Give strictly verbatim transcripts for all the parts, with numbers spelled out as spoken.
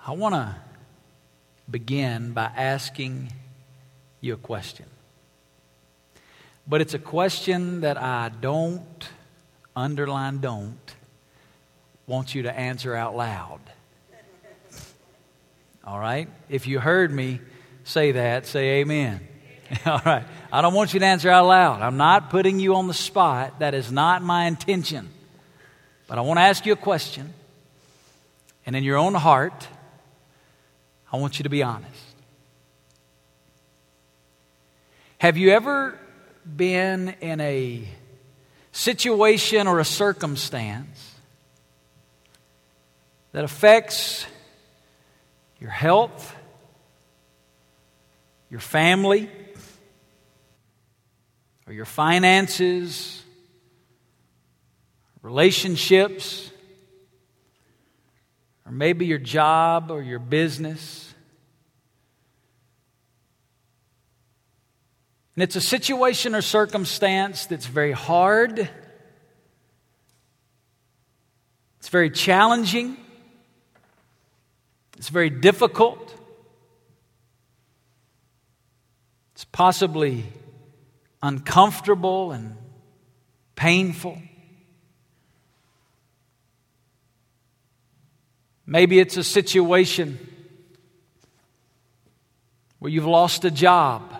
I want to begin by asking you a question. But it's a question that I don't, underline don't, want you to answer out loud. All right? If you heard me say that, say amen. All right. I don't want you to answer out loud. I'm not putting you on the spot. That is not my intention. But I want to ask you a question. And in your own heart, I want you to be honest. Have you ever been in a situation or a circumstance that affects your health, your family, or your finances, relationships, or maybe your job or your business? And it's a situation or circumstance that's very hard. It's very challenging. It's very difficult. It's possibly uncomfortable and painful. Maybe it's a situation where you've lost a job.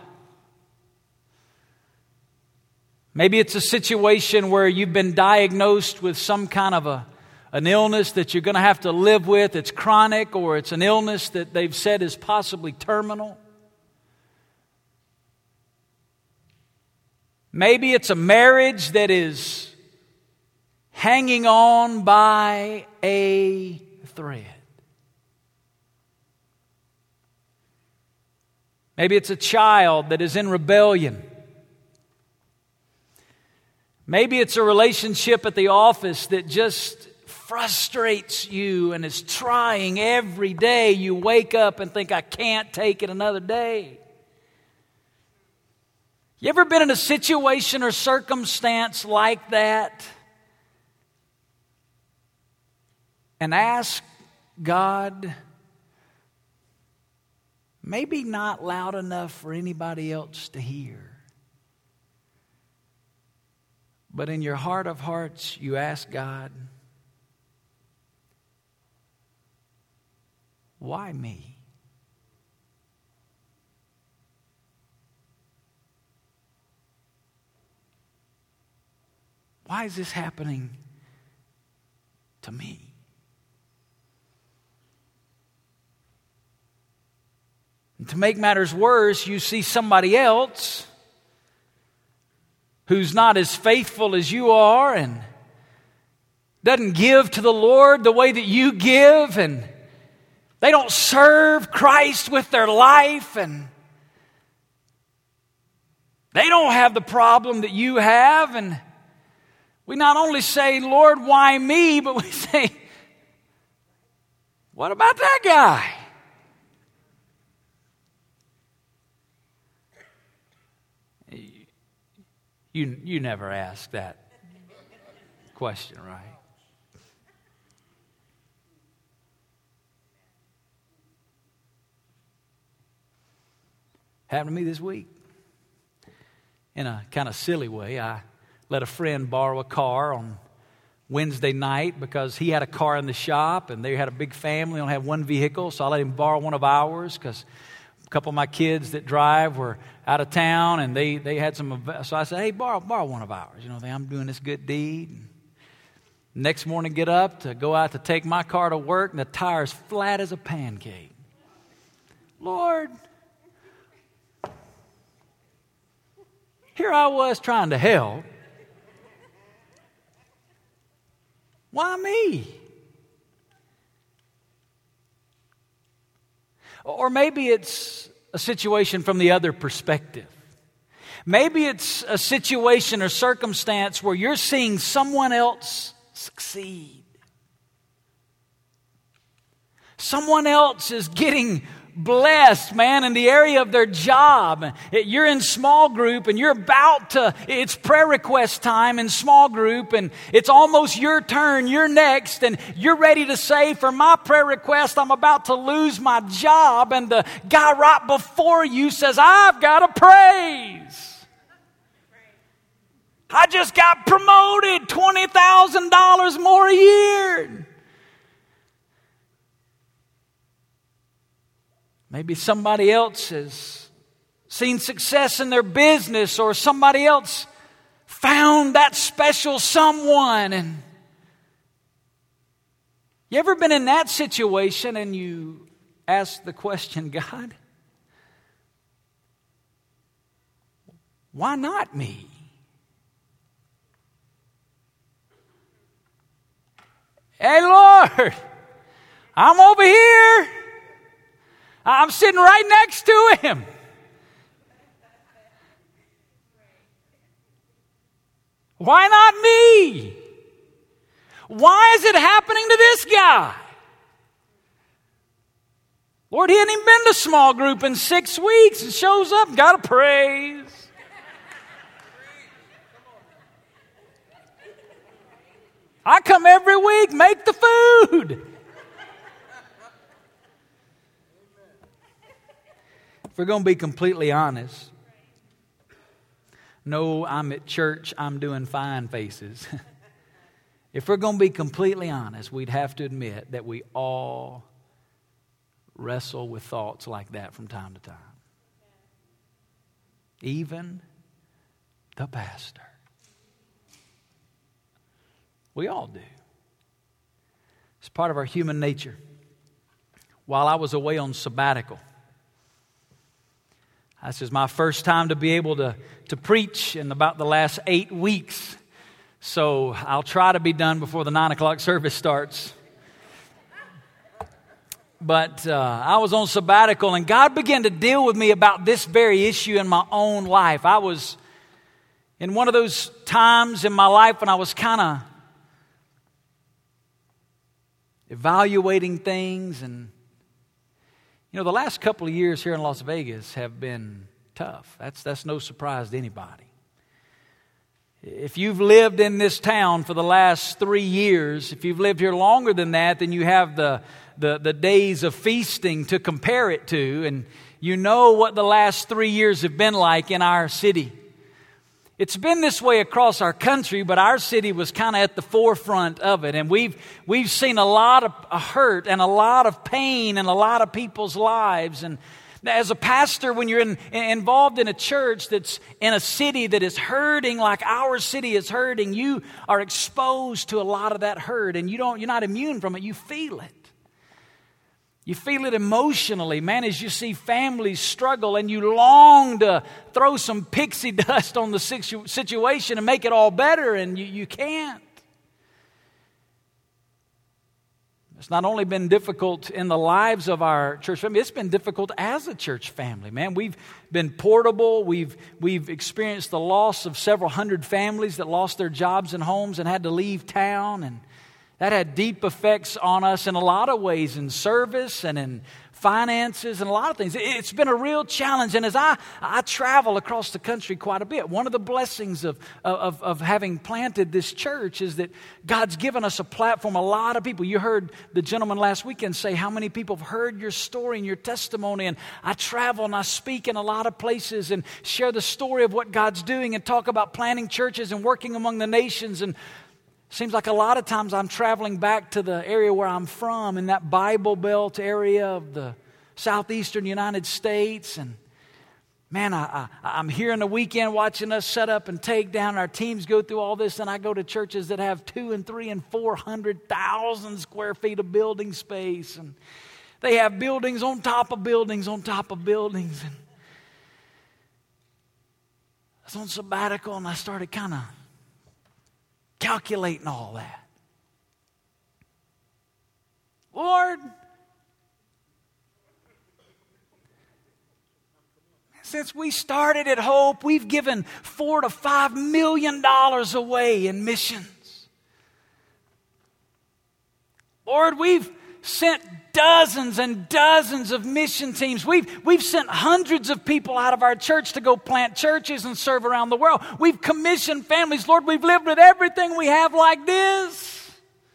Maybe it's a situation where you've been diagnosed with some kind of a, an illness that you're going to have to live with. It's chronic, or it's an illness that they've said is possibly terminal. Maybe it's a marriage that is hanging on by a thread. Maybe it's a child that is in rebellion. Maybe it's a relationship at the office that just frustrates you and is trying every day. You wake up and think, I can't take it another day. You ever been in a situation or circumstance like that and ask God, maybe not loud enough for anybody else to hear, but in your heart of hearts, you ask God, why me? Why is this happening to me? And to make matters worse, you see somebody else who's not as faithful as you are and doesn't give to the Lord the way that you give, and they don't serve Christ with their life, and they don't have the problem that you have. And we not only say, Lord, why me? But we say, what about that guy? You, you never ask that question, right? Happened to me this week. In a kind of silly way, I let a friend borrow a car on Wednesday night because he had a car in the shop and they had a big family, only had one vehicle, so I let him borrow one of ours because a couple of my kids that drive were out of town and they, they had some, so I said, hey, borrow, borrow one of ours. You know, I'm doing this good deed. Next morning, get up to go out to take my car to work and the tire's flat as a pancake. Lord, here I was trying to help. Why me? Or maybe it's a situation from the other perspective. Maybe it's a situation or circumstance where you're seeing someone else succeed. Someone else is getting blessed, man, in the area of their job. You're in small group and you're about to, it's prayer request time in small group and it's almost your turn, you're next, and you're ready to say, for my prayer request, I'm about to lose my job, and the guy right before you says, I've got a praise. I just got promoted, twenty thousand dollars more a year. Maybe somebody else has seen success in their business, or somebody else found that special someone. And you ever been in that situation and you ask the question, God, why not me? Hey, Lord, I'm over here. I'm sitting right next to him. Why not me? Why is it happening to this guy? Lord, he hadn't even been to small group in six weeks and shows up and got a praise. I come every week, make the food. If we're going to be completely honest, no, I'm at church, I'm doing fine faces. If we're going to be completely honest, we'd have to admit that we all wrestle with thoughts like that from time to time. Even the pastor. We all do. It's part of our human nature. While I was away on sabbatical, this is my first time to be able to, to preach in about the last eight weeks. So I'll try to be done before the nine o'clock service starts. But uh, I was on sabbatical and God began to deal with me about this very issue in my own life. I was in one of those times in my life when I was kind of evaluating things. And, you know, the last couple of years here in Las Vegas have been tough. That's, that's no surprise to anybody. If you've lived in this town for the last three years, if you've lived here longer than that, then you have the, the, the days of feasting to compare it to. And you know what the last three years have been like in our city. It's been this way across our country, but our city was kind of at the forefront of it. And we've we've seen a lot of hurt and a lot of pain in a lot of people's lives. And as a pastor, when you're in, involved in a church that's in a city that is hurting like our city is hurting, you are exposed to a lot of that hurt, and you don't you're not immune from it. You feel it. You feel it emotionally, man, as you see families struggle and you long to throw some pixie dust on the situ- situation and make it all better, and you, you can't. It's not only been difficult in the lives of our church family, it's been difficult as a church family, man. We've been portable. We've, we've experienced the loss of several hundred families that lost their jobs and homes and had to leave town, and that had deep effects on us in a lot of ways, in service and in finances and a lot of things. It's been a real challenge. And as I, I travel across the country quite a bit, one of the blessings of, of, of having planted this church is that God's given us a platform. A lot of people, you heard the gentleman last weekend say how many people have heard your story and your testimony. And I travel and I speak in a lot of places and share the story of what God's doing and talk about planting churches and working among the nations. And seems like a lot of times I'm traveling back to the area where I'm from, in that Bible Belt area of the southeastern United States. And man, I, I, I'm here in the weekend watching us set up and take down. Our teams go through all this, and I go to churches that have two and three and four hundred thousand square feet of building space, and they have buildings on top of buildings on top of buildings. And I was on sabbatical, and I started kind of calculating all that. Lord, since we started at Hope, we've given four to five million dollars away in missions. Lord, we've sent dozens and dozens of mission teams. We've, we've sent hundreds of people out of our church to go plant churches and serve around the world. We've commissioned families. Lord, we've lived with everything we have like this.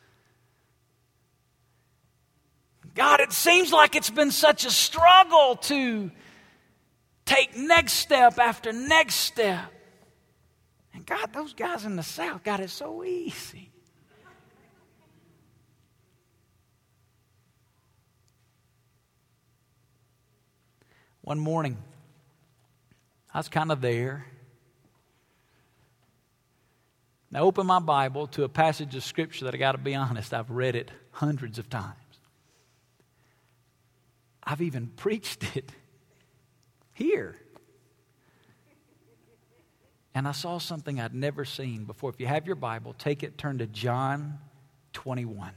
God, it seems like it's been such a struggle to take next step after next step. And God, those guys in the South got it so easy. One morning, I was kind of there. And I opened my Bible to a passage of Scripture that I got to be honest, I've read it hundreds of times. I've even preached it here. And I saw something I'd never seen before. If you have your Bible, take it, turn to John twenty-one.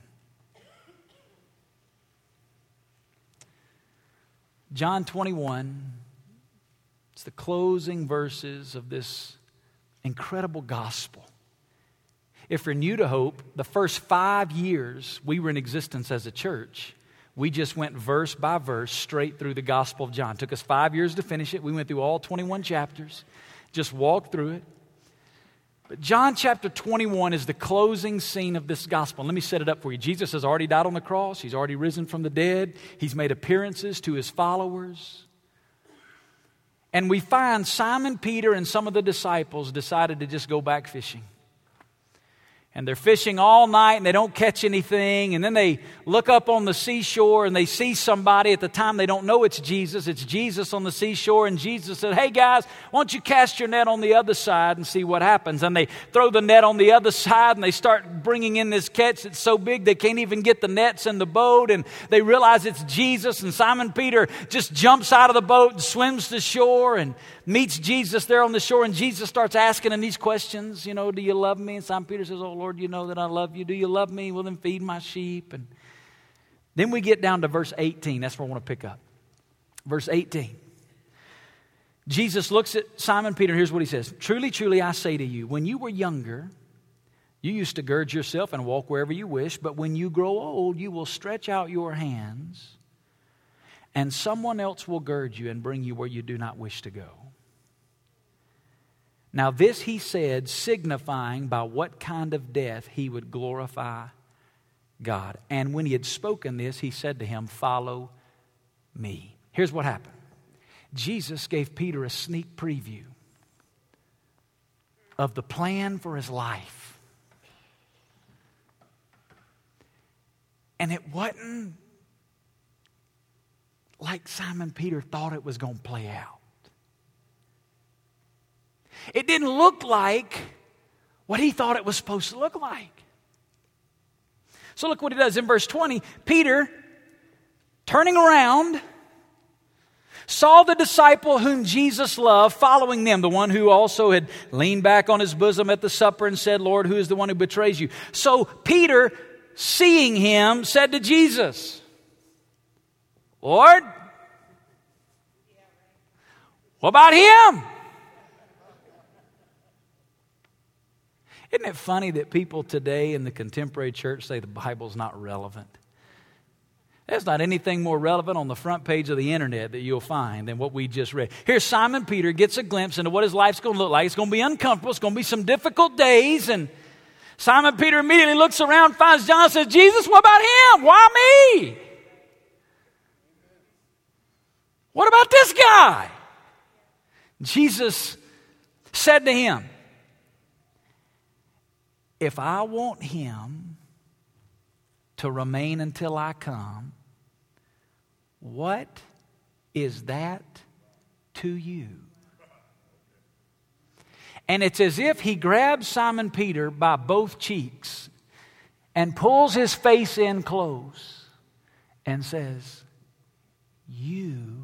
John twenty-one, it's the closing verses of this incredible gospel. If you're new to Hope, the first five years we were in existence as a church, we just went verse by verse straight through the Gospel of John. It took us five years to finish it. We went through all twenty-one chapters, just walked through it. But John chapter twenty-one is the closing scene of this gospel. Let me set it up for you. Jesus has already died on the cross. He's already risen from the dead. He's made appearances to his followers. And we find Simon Peter and some of the disciples decided to just go back fishing. And they're fishing all night and they don't catch anything. And then they look up on the seashore and they see somebody. At the time they don't know it's Jesus. It's Jesus on the seashore. And Jesus said, "Hey guys, why don't you cast your net on the other side and see what happens?" And they throw the net on the other side and they start bringing in this catch that's so big they can't even get the nets in the boat. And they realize it's Jesus. And Simon Peter just jumps out of the boat and swims to shore and meets Jesus there on the shore. And Jesus starts asking him these questions. You know, "Do you love me?" And Simon Peter says, "Oh Lord, you know that I love you. Do you love me? Well, then feed my sheep." And then we get down to verse eighteen. That's where I want to pick up. Verse eighteen. Jesus looks at Simon Peter, and here's what he says. "Truly, truly, I say to you, when you were younger, you used to gird yourself and walk wherever you wish. But when you grow old, you will stretch out your hands, and someone else will gird you and bring you where you do not wish to go." Now this he said, signifying by what kind of death he would glorify God. And when he had spoken this, he said to him, "Follow me." Here's what happened. Jesus gave Peter a sneak preview of the plan for his life. And it wasn't like Simon Peter thought it was going to play out. It didn't look like what he thought it was supposed to look like. So look what he does in verse twenty. Peter, turning around, saw the disciple whom Jesus loved following them, the one who also had leaned back on his bosom at the supper and said, "Lord, who is the one who betrays you?" So Peter, seeing him, said to Jesus, "Lord, what about him?" Isn't it funny that people today in the contemporary church say the Bible's not relevant? There's not anything more relevant on the front page of the internet that you'll find than what we just read. Here Simon Peter gets a glimpse into what his life's going to look like. It's going to be uncomfortable. It's going to be some difficult days. And Simon Peter immediately looks around, finds John, and says, "Jesus, what about him? Why me? What about this guy?" Jesus said to him, "If I want him to remain until I come, what is that to you?" And it's as if he grabs Simon Peter by both cheeks and pulls his face in close and says, "You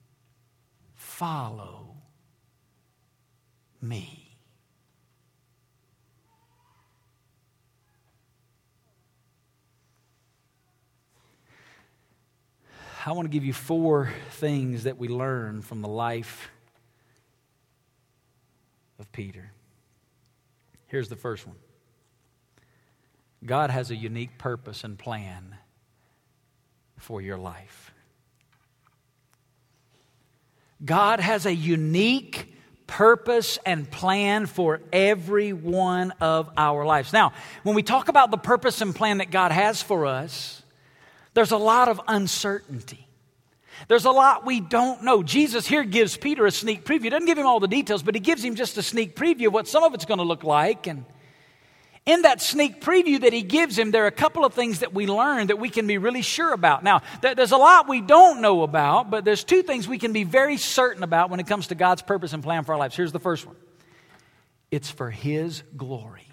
follow me." I want to give you four things that we learn from the life of Peter. Here's the first one. God has a unique purpose and plan for your life. God has a unique purpose and plan for every one of our lives. Now, when we talk about the purpose and plan that God has for us, there's a lot of uncertainty. There's a lot we don't know. Jesus here gives Peter a sneak preview. He doesn't give him all the details, but he gives him just a sneak preview of what some of it's going to look like. And in that sneak preview that he gives him, there are a couple of things that we learn that we can be really sure about. Now, there's a lot we don't know about, but there's two things we can be very certain about when it comes to God's purpose and plan for our lives. Here's the first one. It's for His glory.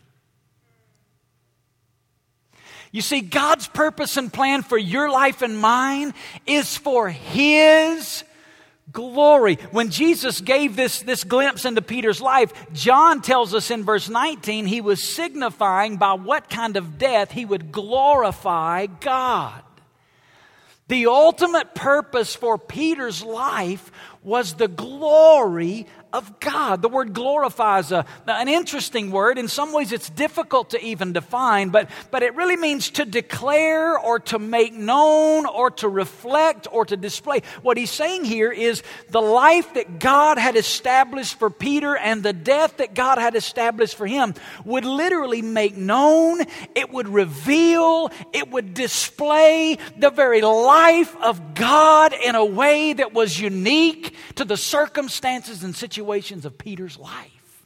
You see, God's purpose and plan for your life and mine is for His glory. When Jesus gave this, this glimpse into Peter's life, John tells us in verse nineteen, he was signifying by what kind of death he would glorify God. The ultimate purpose for Peter's life was the glory of God. The word glorify is a, an interesting word. In some ways it's difficult to even define, but, but it really means to declare or to make known or to reflect or to display. What he's saying here is the life that God had established for Peter and the death that God had established for him would literally make known, it would reveal, it would display the very life of God in a way that was unique to the circumstances and situations of Peter's life.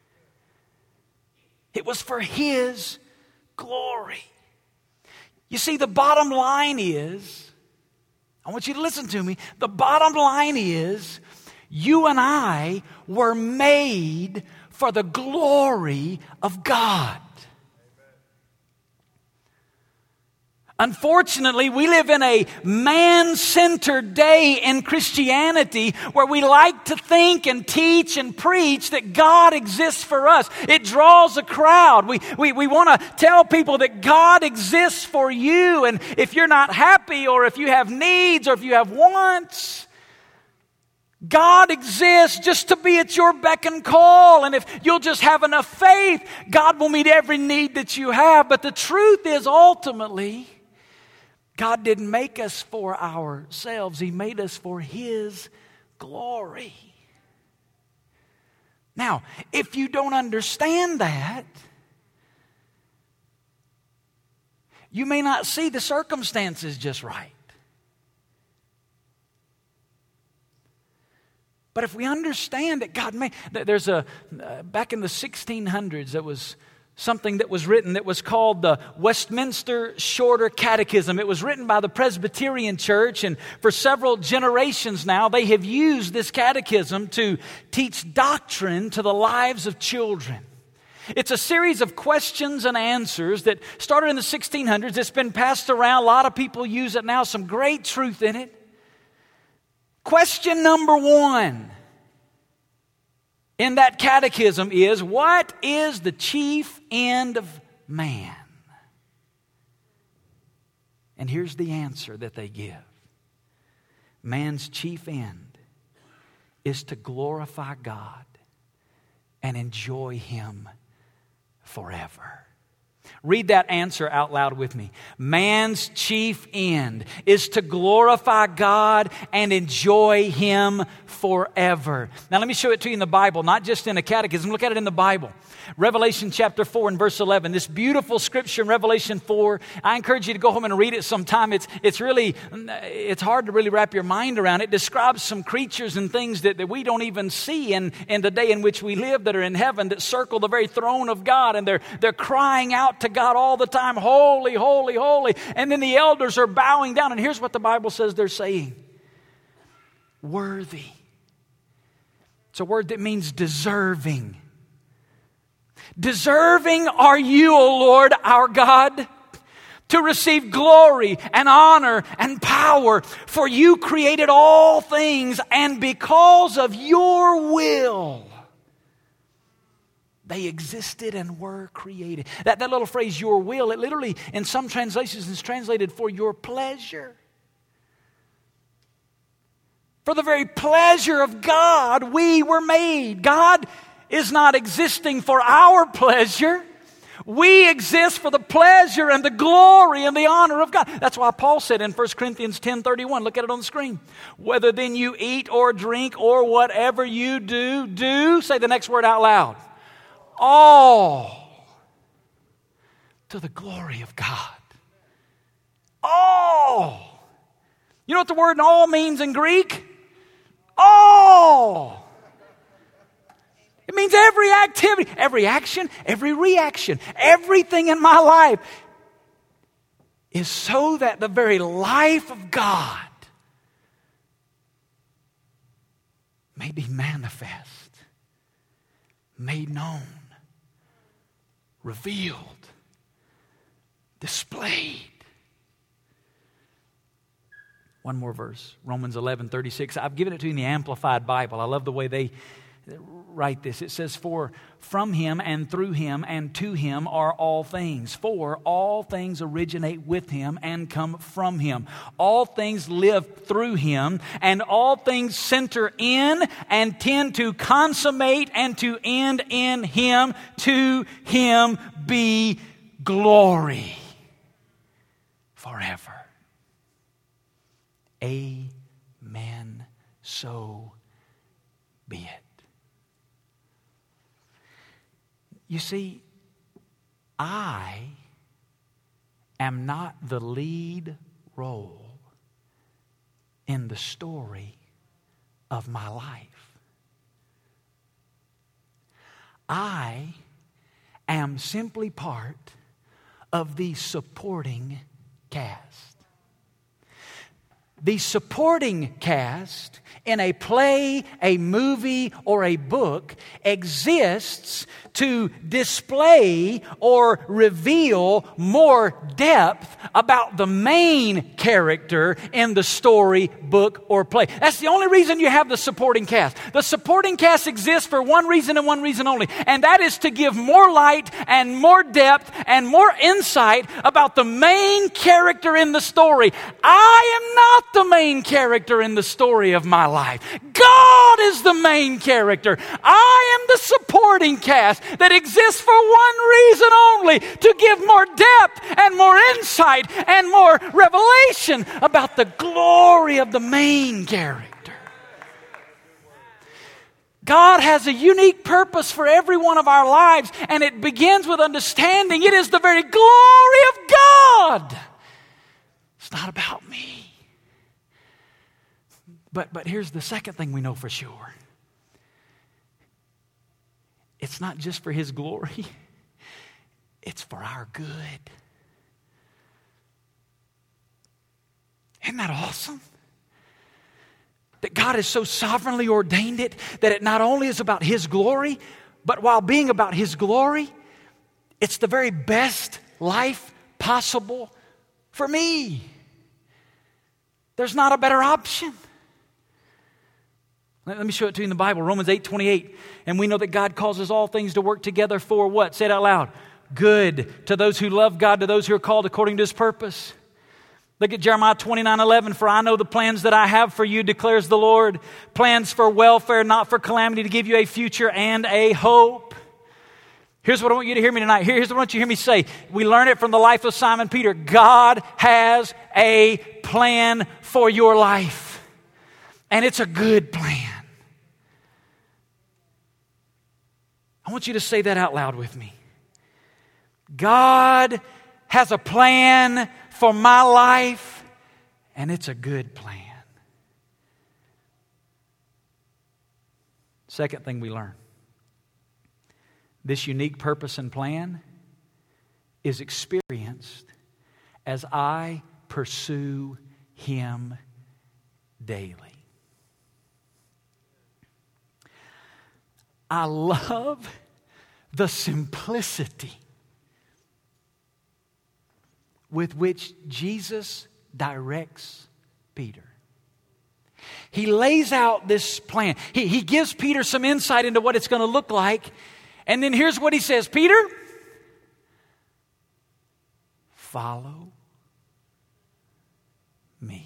It was for His glory. You see, the bottom line is, I want you to listen to me, the bottom line is, you and I were made for the glory of God. Unfortunately, we live in a man-centered day in Christianity where we like to think and teach and preach that God exists for us. It draws a crowd. We, we, we want to tell people that God exists for you. And if you're not happy or if you have needs or if you have wants, God exists just to be at your beck and call. And if you'll just have enough faith, God will meet every need that you have. But the truth is, ultimately, God didn't make us for ourselves. He made us for His glory. Now, if you don't understand that, you may not see the circumstances just right. But if we understand that God made, there's a, uh, back in the sixteen hundreds, there was something that was written that was called the Westminster Shorter Catechism. It was written by the Presbyterian Church, and for several generations now, they have used this catechism to teach doctrine to the lives of children. It's a series of questions and answers that started in the sixteen hundreds. It's been passed around. A lot of people use it now. Some great truth in it. Question number one in that catechism is, what is the chief end of man? And here's the answer that they give. Man's chief end is to glorify God and enjoy Him forever. Read that answer out loud with me. Man's chief end is to glorify God and enjoy Him forever. Now let me show it to you in the Bible, not just in a catechism. Look at it in the Bible. Revelation chapter four and verse eleven. This beautiful scripture in Revelation four. I encourage you to go home and read it sometime. It's it's really, it's hard to really wrap your mind around. It describes some creatures and things that, that we don't even see in, in the day in which we live that are in heaven, that circle the very throne of God, and they're they're crying out to God all the time, holy, holy, holy. And then the elders are bowing down. And here's what the Bible says they're saying. Worthy. It's a word that means deserving. Deserving are you, O Lord, our God, to receive glory and honor and power. For you created all things, and because of your will, they existed and were created. That, that little phrase, your will, it literally, in some translations, is translated for your pleasure. For the very pleasure of God, we were made. God is not existing for our pleasure. We exist for the pleasure and the glory and the honor of God. That's why Paul said in First Corinthians ten thirty-one, look at it on the screen. Whether then you eat or drink or whatever you do, do, say the next word out loud. All to the glory of God. All. You know what the word all means in Greek? All. It means every activity, every action, every reaction, everything in my life is so that the very life of God may be manifest, made known, revealed, displayed. One more verse, Romans eleven thirty-six. I've given it to you in the Amplified Bible. I love the way they write this. It says, for from him and through him and to him are all things. For all things originate with him and come from him. All things live through him, and all things center in and tend to consummate and to end in him. To him be glory forever. Amen. So be it. You see, I am not the lead role in the story of my life. I am simply part of the supporting cast. The supporting cast in a play, a movie, or a book exists to display or reveal more depth about the main character in the story, book, or play. That's the only reason you have the supporting cast. The supporting cast exists for one reason and one reason only, and that is to give more light and more depth and more insight about the main character in the story. I am not the main character in the story of my life. God is the main character. I am the supporting cast that exists for one reason only, to give more depth and more insight and more revelation about the glory of the main character. God has a unique purpose for every one of our lives, and it begins with understanding it is the very glory of God. It's not about me. But, but here's the second thing we know for sure. It's not just for His glory. It's for our good. Isn't that awesome? That God has so sovereignly ordained it that it not only is about His glory, but while being about His glory, it's the very best life possible for me. There's not a better option. Let me show it to you in the Bible, Romans eight twenty-eight. And we know that God causes all things to work together for what? Say it out loud. Good, to those who love God, to those who are called according to His purpose. Look at Jeremiah twenty-nine eleven. For I know the plans that I have for you, declares the Lord. Plans for welfare, not for calamity, to give you a future and a hope. Here's what I want you to hear me tonight. Here's what I want you to hear me say. We learn it from the life of Simon Peter. God has a plan for your life. And it's a good plan. I want you to say that out loud with me. God has a plan for my life, and it's a good plan. Second thing we learn. This unique purpose and plan is experienced as I pursue Him daily. I love the simplicity with which Jesus directs Peter. He lays out this plan. He, he gives Peter some insight into what it's going to look like. And then here's what he says. Peter, follow me.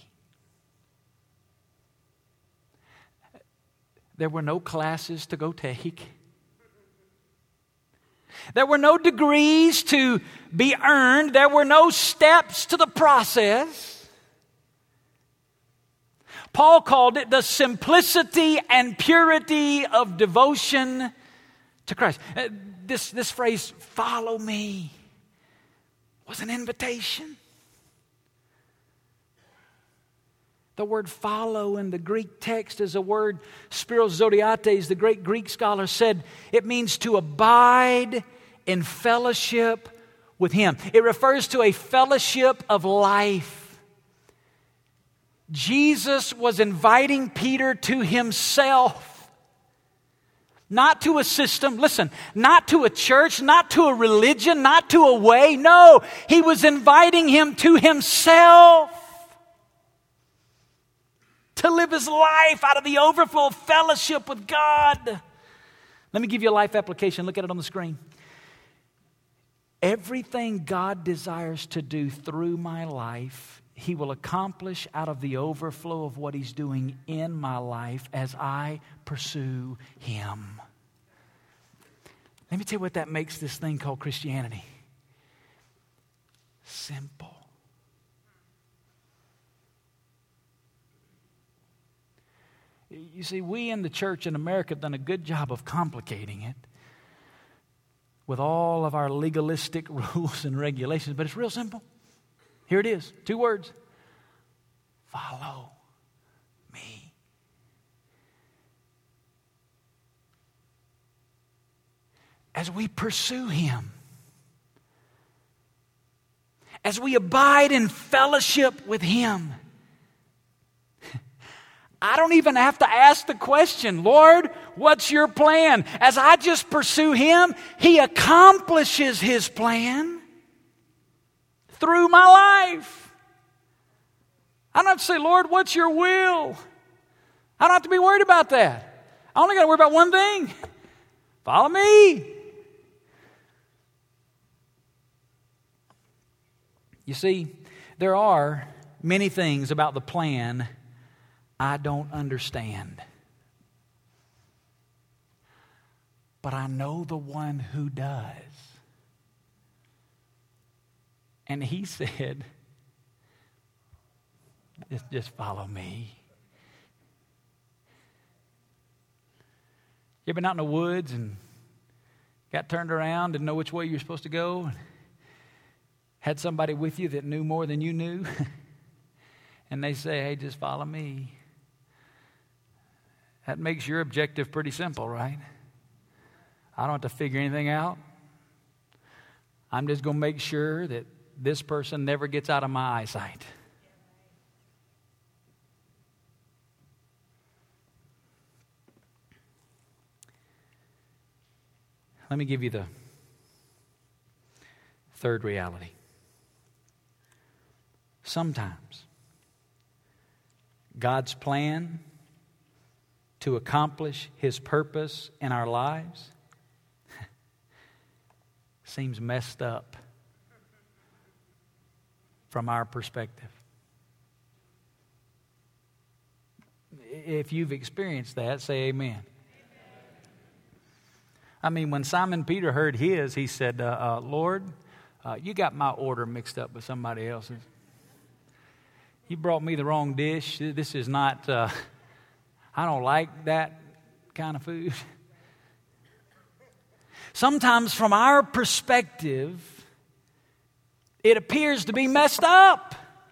There were no classes to go take. There were no degrees to be earned. There were no steps to the process. Paul called it the simplicity and purity of devotion to Christ. Uh, This, this phrase, follow me, was an invitation. The word follow in the Greek text is a word, Spiros Zodiates, the great Greek scholar, said it means to abide in fellowship with Him. It refers to a fellowship of life. Jesus was inviting Peter to Himself. Not to a system, listen, not to a church, not to a religion, not to a way. No, He was inviting him to Himself to live his life out of the overflow of fellowship with God. Let me give you a life application. Look at it on the screen. Everything God desires to do through my life, He will accomplish out of the overflow of what He's doing in my life as I pursue Him. Let me tell you what that makes this thing called Christianity. Simple. You see, we in the church in America have done a good job of complicating it with all of our legalistic rules and regulations, but it's real simple. Here it is, two words. Follow me. As we pursue Him, as we abide in fellowship with Him, I don't even have to ask the question, Lord, what's your plan? As I just pursue Him, He accomplishes His plan through my life. I don't have to say, Lord, what's your will? I don't have to be worried about that. I only got to worry about one thing. Follow me. You see, there are many things about the plan I don't understand. But I know the one who does. And He said, just, just follow me. You ever been out in the woods and got turned around, didn't know which way you're supposed to go, and had somebody with you that knew more than you knew? And they say, hey, just follow me. That makes your objective pretty simple, right? I don't have to figure anything out. I'm just going to make sure that this person never gets out of my eyesight. Let me give you the third reality. Sometimes God's plan to accomplish His purpose in our lives seems messed up from our perspective. If you've experienced that, say amen. I mean, when Simon Peter heard his, he said, uh, uh, Lord, uh, you got my order mixed up with somebody else's. You brought me the wrong dish. This is not, uh, I don't like that kind of food. Sometimes from our perspective, it appears to be messed up.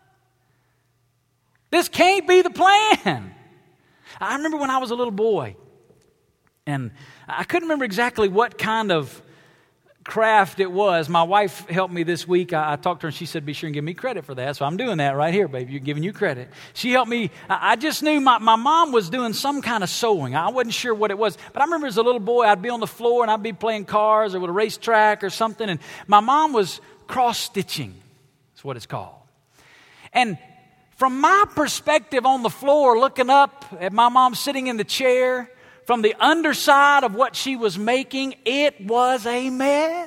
This can't be the plan. I remember when I was a little boy, and I couldn't remember exactly what kind of craft it was. My wife helped me this week. I, I talked to her and she said, be sure and give me credit for that. So I'm doing that right here, baby. You're giving you credit. She helped me. I, I just knew my, my mom was doing some kind of sewing. I wasn't sure what it was. But I remember as a little boy, I'd be on the floor and I'd be playing cars or with a racetrack or something. And my mom was cross-stitching. That's what it's called. And from my perspective on the floor, looking up at my mom sitting in the chair, from the underside of what she was making, it was a mess.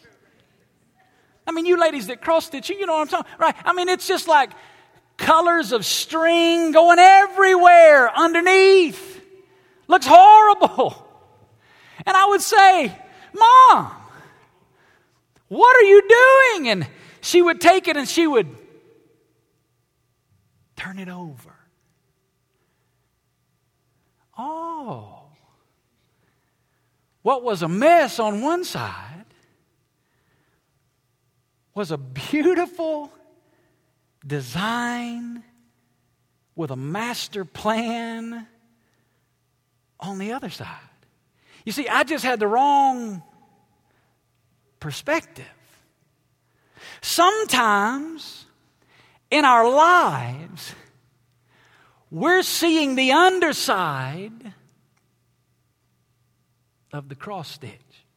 I mean, you ladies that cross-stitch, you know what I'm talking about, right? I mean, it's just like colors of string going everywhere underneath. Looks horrible. And I would say, Mom, What are you doing? And she would take it and she would turn it over. Oh. What was a mess on one side was a beautiful design with a master plan on the other side. You see, I just had the wrong perspective. Sometimes in our lives, we're seeing the underside of the cross stitch.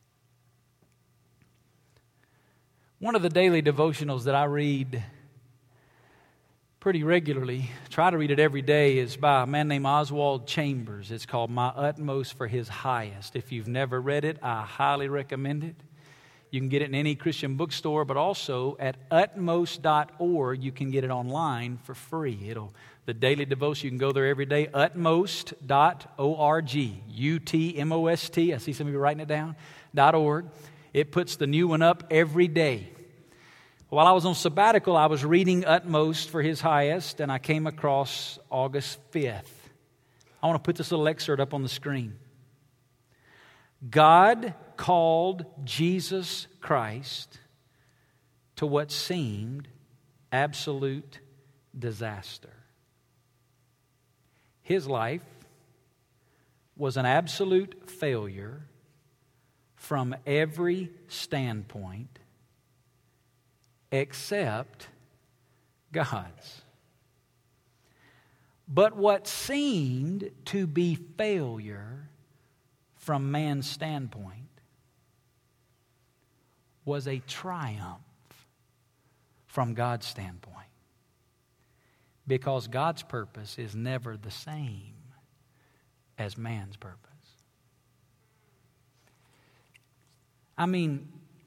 One of the daily devotionals that I read pretty regularly, try to read it every day, is by a man named Oswald Chambers. It's called My Utmost for His Highest. If you've never read it, I highly recommend it. You can get it in any Christian bookstore, but also at utmost dot org, you can get it online for free. It'll the daily devotion, you can go there every day, utmost dot org, U T M O S T. I see some of you writing it down, .org. It puts the new one up every day. While I was on sabbatical, I was reading Utmost for His Highest, and I came across August fifth. I want to put this little excerpt up on the screen. God called Jesus Christ to what seemed absolute disaster. His life was an absolute failure from every standpoint except God's. But what seemed to be failure from man's standpoint was a triumph from God's standpoint. Because God's purpose is never the same as man's purpose. I mean,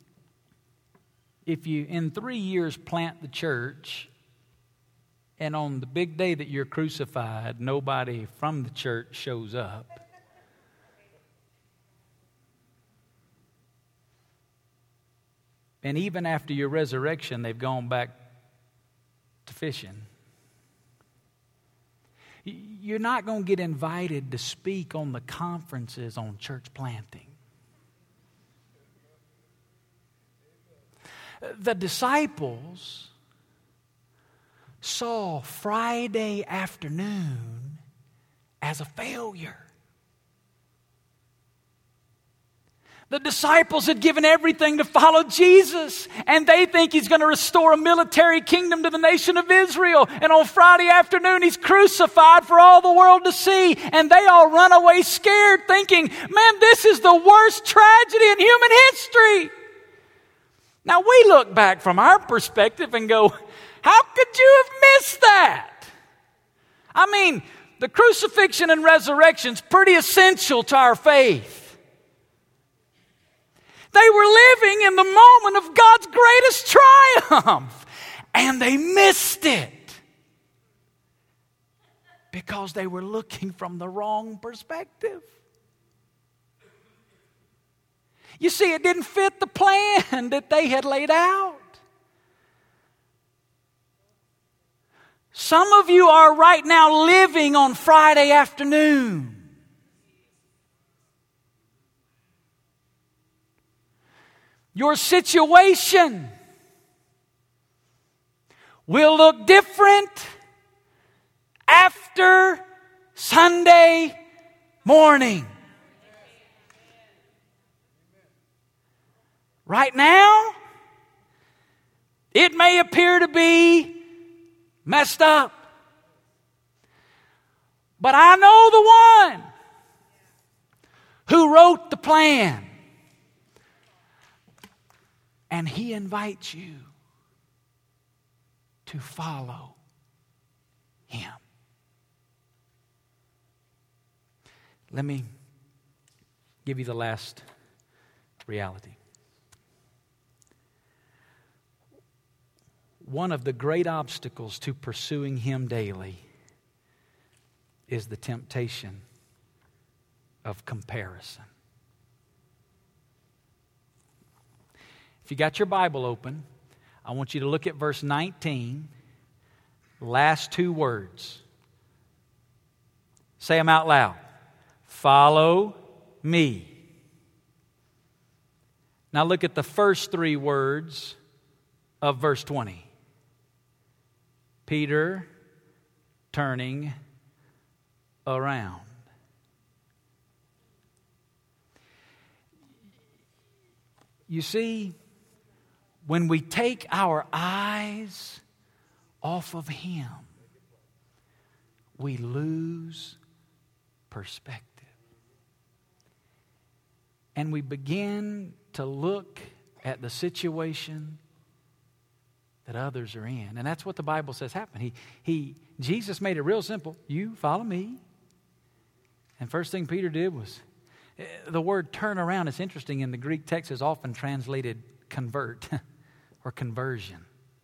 if you in three years plant the church, and on the big day that you're crucified, nobody from the church shows up, and even after your resurrection, they've gone back to fishing, you're not going to get invited to speak on the conferences on church planting. The disciples saw Friday afternoon as a failure. The disciples had given everything to follow Jesus, and they think He's going to restore a military kingdom to the nation of Israel. And on Friday afternoon, He's crucified for all the world to see, and they all run away scared, thinking, man, this is the worst tragedy in human history. Now, we look back from our perspective and go, how could you have missed that? I mean, the crucifixion and resurrection is pretty essential to our faith. They were living in the moment of God's greatest triumph, and they missed it because they were looking from the wrong perspective. You see, it didn't fit the plan that they had laid out. Some of you are right now living on Friday afternoon. Your situation will look different after Sunday morning. Right now, it may appear to be messed up. But I know the one who wrote the plan. And He invites you to follow Him. Let me give you the last reality. One of the great obstacles to pursuing Him daily is the temptation of comparison. If you got your Bible open, I want you to look at verse nineteen, last two words. Say them out loud. Follow me. Now look at the first three words of verse twenty. Peter turning around. You see, when we take our eyes off of Him, we lose perspective. And we begin to look at the situation that others are in. And that's what the Bible says happened. He, he, Jesus made it real simple. You follow me. And first thing Peter did was, the word turn around is interesting. In the Greek text is often translated convert or conversion.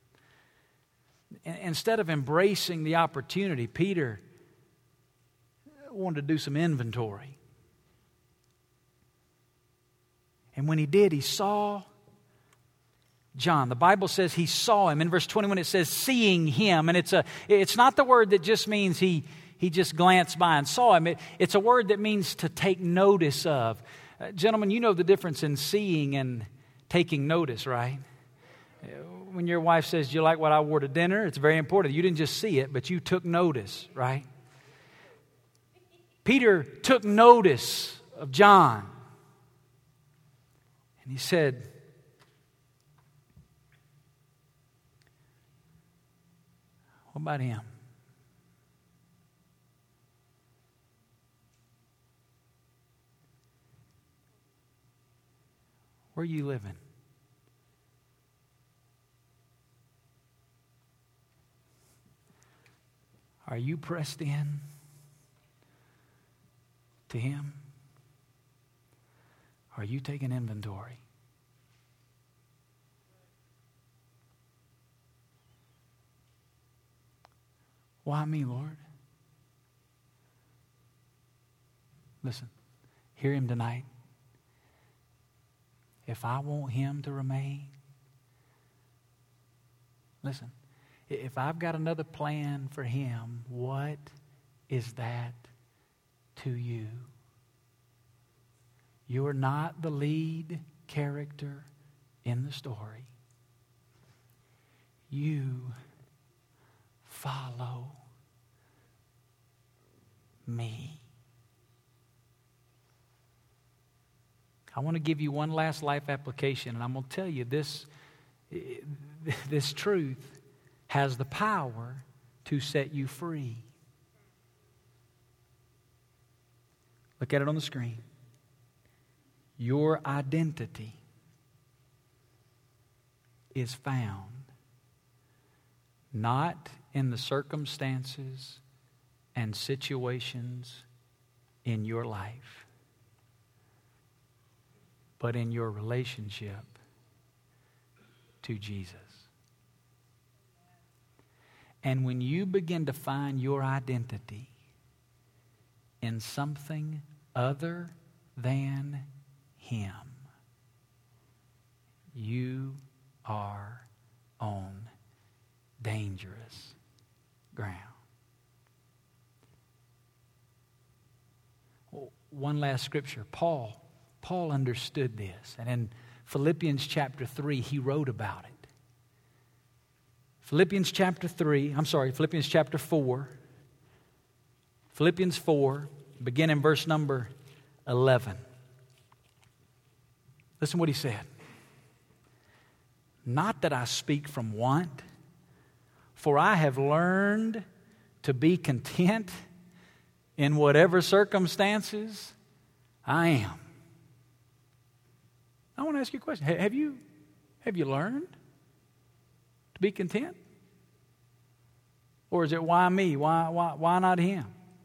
Instead of embracing the opportunity, Peter wanted to do some inventory. And when he did, he saw John. The Bible says he saw him. In verse twenty-one it says seeing him. And it's a it's not the word that just means he, he just glanced by and saw him. It, it's a word that means to take notice of. Uh, gentlemen, you know the difference in seeing and taking notice, right? When your wife says, do you like what I wore to dinner? It's very important. You didn't just see it, but you took notice, right? Peter took notice of John. And he said, what about him? Where are you living? Are you pressed in to Him? Are you taking inventory? Why me, Lord? Listen, hear Him tonight. If I want Him to remain, listen, if I've got another plan for Him, what is that to you? You're not the lead character in the story. You follow me. I want to give you one last life application, and I'm going to tell you this, this truth has the power to set you free. Look at it on the screen. Your identity is found not in the circumstances and situations in your life, but in your relationship to Jesus. And when you begin to find your identity in something other than Him, you are on dangerous ground. One last scripture. Paul, Paul understood this. And in Philippians chapter three, he wrote about it. Philippians chapter three, I'm sorry, Philippians chapter four. Philippians four, begin in verse number eleven. Listen what he said. Not that I speak from want, for I have learned to be content in whatever circumstances I am. I want to ask you a question. Have you, have you learned to be content? Or is it why me? Why, why, why not him?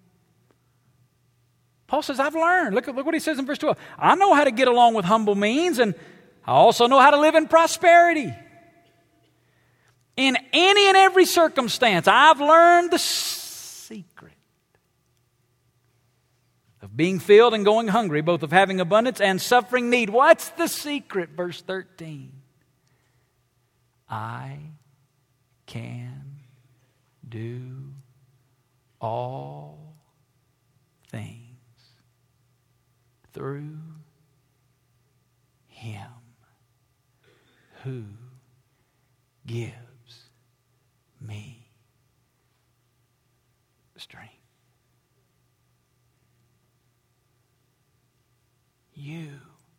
Paul says, I've learned. Look, look what he says in verse twelve. I know how to get along with humble means, and I also know how to live in prosperity. In any and every circumstance, I've learned the secret of being filled and going hungry, both of having abundance and suffering need. What's the secret? Verse thirteen. I can do all things through Him who gives me strength. You.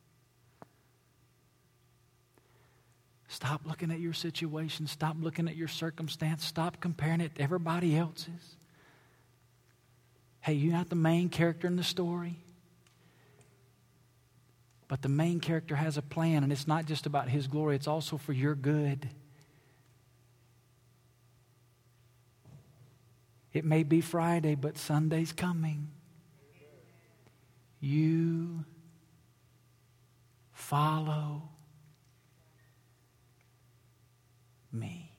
Stop looking at your situation. Stop looking at your circumstance. Stop comparing it to everybody else's. Hey, you're not the main character in the story. But the main character has a plan, and it's not just about his glory. It's also for your good. It may be Friday, but Sunday's coming. You follow me.